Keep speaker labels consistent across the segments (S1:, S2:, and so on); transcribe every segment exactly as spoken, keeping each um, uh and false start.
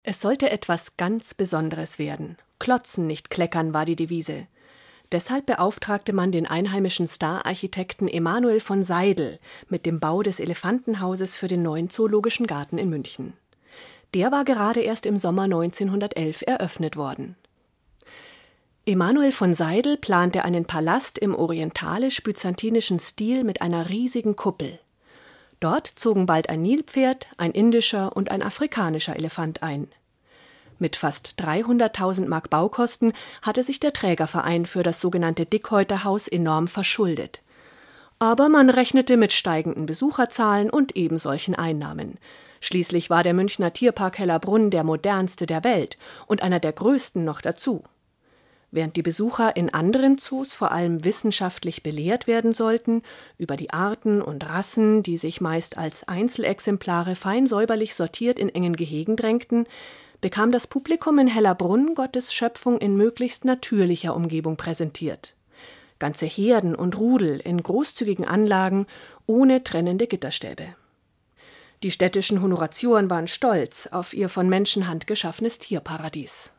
S1: Es sollte etwas ganz Besonderes werden. Klotzen, nicht kleckern war die Devise. Deshalb beauftragte man den einheimischen Star-Architekten Emanuel von Seidel mit dem Bau des Elefantenhauses für den neuen Zoologischen Garten in München. Der war gerade erst im Sommer neunzehnhundertelf eröffnet worden. Emanuel von Seidel plante einen Palast im orientalisch-byzantinischen Stil mit einer riesigen Kuppel. Dort zogen bald ein Nilpferd, ein indischer und ein afrikanischer Elefant ein. Mit fast dreihunderttausend Mark Baukosten hatte sich der Trägerverein für das sogenannte Dickhäuterhaus enorm verschuldet. Aber man rechnete mit steigenden Besucherzahlen und ebensolchen Einnahmen. Schließlich war der Münchner Tierpark Hellabrunn der modernste der Welt und einer der größten noch dazu. Während die Besucher in anderen Zoos vor allem wissenschaftlich belehrt werden sollten, über die Arten und Rassen, die sich meist als Einzelexemplare fein säuberlich sortiert in engen Gehegen drängten, bekam das Publikum in Hellabrunn Gottes Schöpfung in möglichst natürlicher Umgebung präsentiert. Ganze Herden und Rudel in großzügigen Anlagen ohne trennende Gitterstäbe. Die städtischen Honoratioren waren stolz auf ihr von Menschenhand geschaffenes Tierparadies.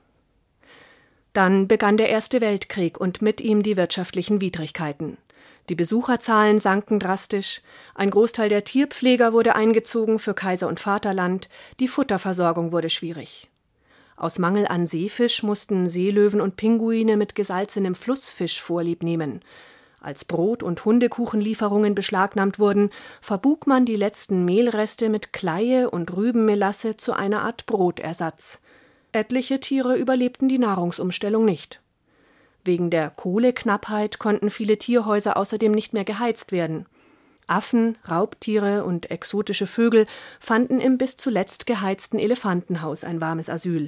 S1: Dann begann der Erste Weltkrieg und mit ihm die wirtschaftlichen Widrigkeiten. Die Besucherzahlen sanken drastisch, ein Großteil der Tierpfleger wurde eingezogen für Kaiser und Vaterland, die Futterversorgung wurde schwierig. Aus Mangel an Seefisch mussten Seelöwen und Pinguine mit gesalzenem Flussfisch Vorlieb nehmen. Als Brot- und Hundekuchenlieferungen beschlagnahmt wurden, verbug man die letzten Mehlreste mit Kleie und Rübenmelasse zu einer Art Brotersatz. Etliche Tiere überlebten die Nahrungsumstellung nicht. Wegen der Kohleknappheit konnten viele Tierhäuser außerdem nicht mehr geheizt werden. Affen, Raubtiere und exotische Vögel fanden im bis zuletzt geheizten Elefantenhaus ein warmes Asyl.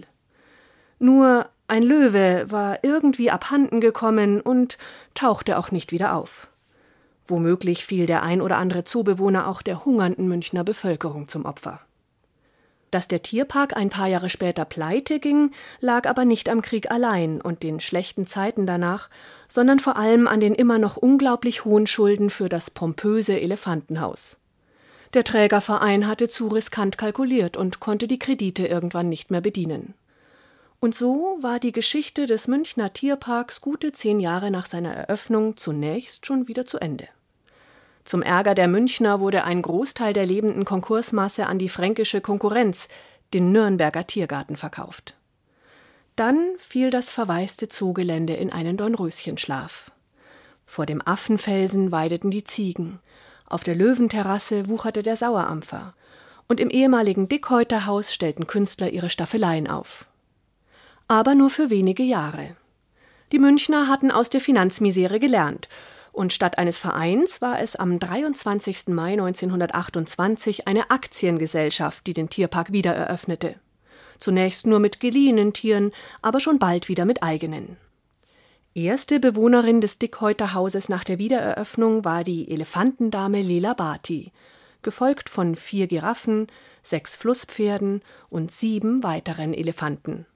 S1: Nur ein Löwe war irgendwie abhanden gekommen und tauchte auch nicht wieder auf. Womöglich fiel der ein oder andere Zoobewohner auch der hungernden Münchner Bevölkerung zum Opfer. Dass der Tierpark ein paar Jahre später pleite ging, lag aber nicht am Krieg allein und den schlechten Zeiten danach, sondern vor allem an den immer noch unglaublich hohen Schulden für das pompöse Elefantenhaus. Der Trägerverein hatte zu riskant kalkuliert und konnte die Kredite irgendwann nicht mehr bedienen. Und so war die Geschichte des Münchner Tierparks gute zehn Jahre nach seiner Eröffnung zunächst schon wieder zu Ende. Zum Ärger der Münchner wurde ein Großteil der lebenden Konkursmasse an die fränkische Konkurrenz, den Nürnberger Tiergarten, verkauft. Dann fiel das verwaiste Zoogelände in einen Dornröschenschlaf. Vor dem Affenfelsen weideten die Ziegen, auf der Löwenterrasse wucherte der Sauerampfer und im ehemaligen Dickhäuterhaus stellten Künstler ihre Staffeleien auf. Aber nur für wenige Jahre. Die Münchner hatten aus der Finanzmisere gelernt. Und statt eines Vereins war es am dreiundzwanzigsten Mai neunzehnhundertachtundzwanzig eine Aktiengesellschaft, die den Tierpark wieder eröffnete. Zunächst nur mit geliehenen Tieren, aber schon bald wieder mit eigenen. Erste Bewohnerin des Dickhäuterhauses nach der Wiedereröffnung war die Elefantendame Lela Bhati, gefolgt von vier Giraffen, sechs Flusspferden und sieben weiteren Elefanten.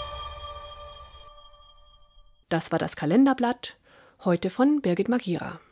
S1: Das war das Kalenderblatt. Heute von Birgit Magira.